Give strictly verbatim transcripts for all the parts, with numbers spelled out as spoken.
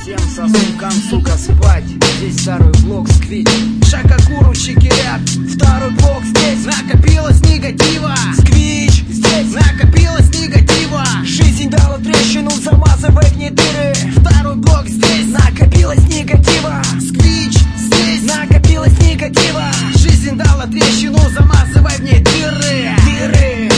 Всем сосункам, сука, спать. Здесь второй блок сквич. Шакакуру, чекирят. Второй блок здесь. Накопилось негатива. Сквич. Здесь накопилось негатива. Жизнь дала трещину, замазывай в ней дыры. Второй блок здесь. Накопилось негатива. Сквич. Здесь накопилось негатива. Жизнь дала трещину, замазывай в ней дыры. Дыры.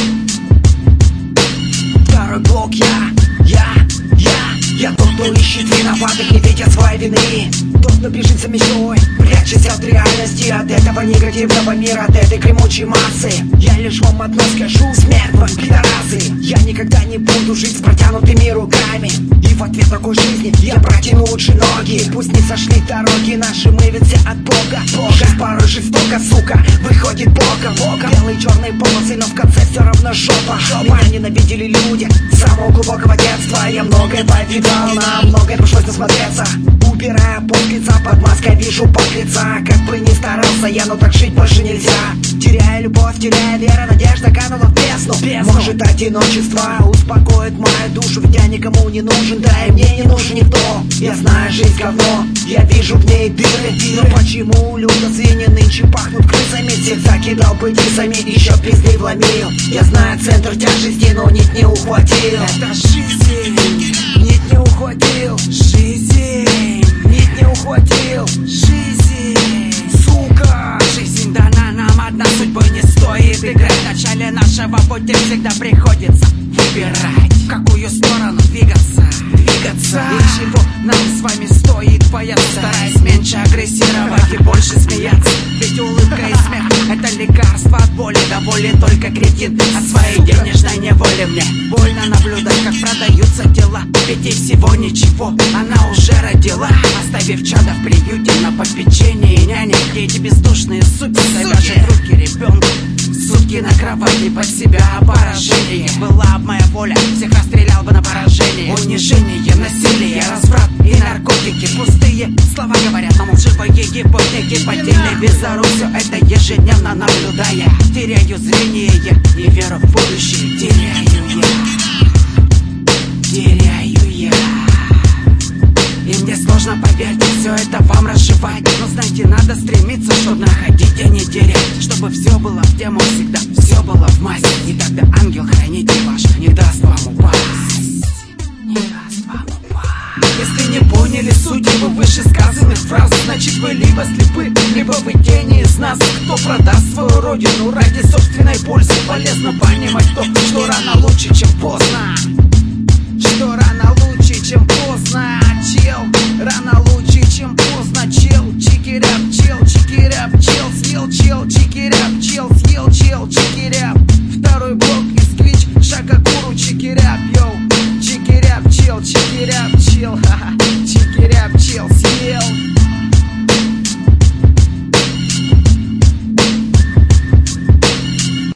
Второй блок я. Я. Я. Я тот, кто ищет виноватых, не видя своей вины. Тот, кто бежит за мечтой, прячется от реальности, от этого негативного мира, от этой гремучей массы. Я лишь вам одно скажу: смерть вам, пидорасы. Я никогда не буду жить с протянутыми руками. И в ответ такой жизни я протяну лучше ноги. Пусть не сошли дороги наши, мы ведь все от Бога. Жизнь порой жестоко, сука, выходит боком. Белые черные полосы, но в конце все равно жопа. Меня ненавидели люди с самого глубокого детства. Я многое повидал, на многое пришлось насмотреться. Убирая пол лица, под маской вижу пот лица. Как бы ни старался я, но так жить больше нельзя. Теряя любовь, теряя веру, надежда канула в бездну. Может, одиночество успокоит мою душу, ведь я никому не нужен, да и мне не нужен никто. Я знаю, жизнь говно, я вижу в ней дыры. Но почему люди свиньи нынче пахнут крысами? Всех закидал бытисами, еще пизды вломил. Я знаю центр тяжести, но нить не ухватил. Это жизнь, нить не ухватил. Жизнь, нить не ухватил. Жизнь, сука. Жизнь дана нам одна, судьбой не стоит играть. В начале нашего пути всегда приходится выбирать, в какую сторону двигаться. Двигаться. И чего нам с вами стоит бояться, стараясь меньше агрессировать и больше смеяться. Ведь улыбка и смех — это лекарство от боли. Доволен только кретин от своей денежной неволи. Мне больно наблюдать, как продаются тела, ведь и всего ничего она уже родила, оставив чада в приюте на попечении няни, где эти бездушные суки завяжут руки ребенку. Сутки на кровати под себя поражение. Была б моя воля, всех расстрелял бы на поражение. Унижение, насилие, разврат и наркотики. Пустые слова говорят, но лживые гипотеки. Потеря безоружия, все это ежедневно наблюдая. Теряю зрение и веру в будущее. Теряю я, теряю я. И мне сложно, поверьте, все это вам разжевать. Но знаете, надо стремиться, чтобы находить, а не терять. Чтобы все было в тему всегда, все было в массе. И тогда ангел-хранитель ваш не даст вам упасть. Не даст вам упасть. Если не поняли суть его вышесказанных фраз, значит вы либо слепы, либо вы тени из нас. Кто продаст свою родину ради собственной пользы? Полезно понимать то, что рано лучше, чем поздно. Что рано лучше, чем поздно.